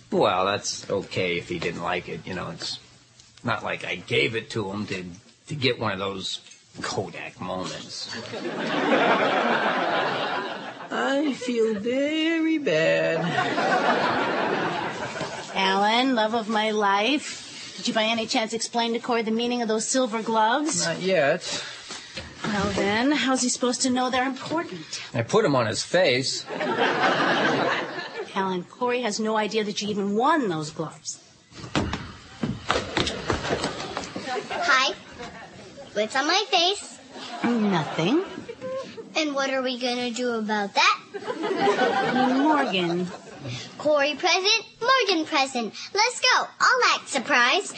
Well, that's okay if he didn't like it. You know, it's not like I gave it to him to get one of those Kodak moments. I feel very bad. Alan, love of my life, did you by any chance explain to Corey the meaning of those silver gloves? Not yet. Well then, how's he supposed to know they're important? I put them on his face. Alan, Corey has no idea that you even won those gloves. Hi. What's on my face? Nothing. And what are we going to do about that? Morgan. Corey present, Morgan present. Let's go. I'll act surprised.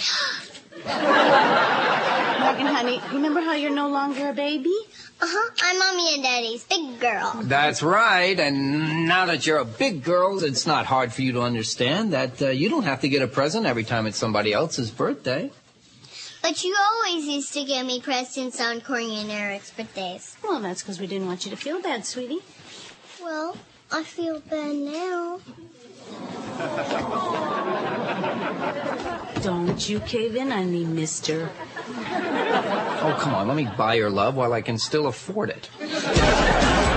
Morgan, honey, remember how you're no longer a baby? Uh-huh. I'm Mommy and Daddy's big girl. That's right. And now that you're a big girl, it's not hard for you to understand that you don't have to get a present every time it's somebody else's birthday. But you always used to give me presents on Corey and Eric's birthdays. Well, that's because we didn't want you to feel bad, sweetie. Well, I feel bad now. Don't you cave in on me, mister. Oh, come on. Let me buy your love while I can still afford it.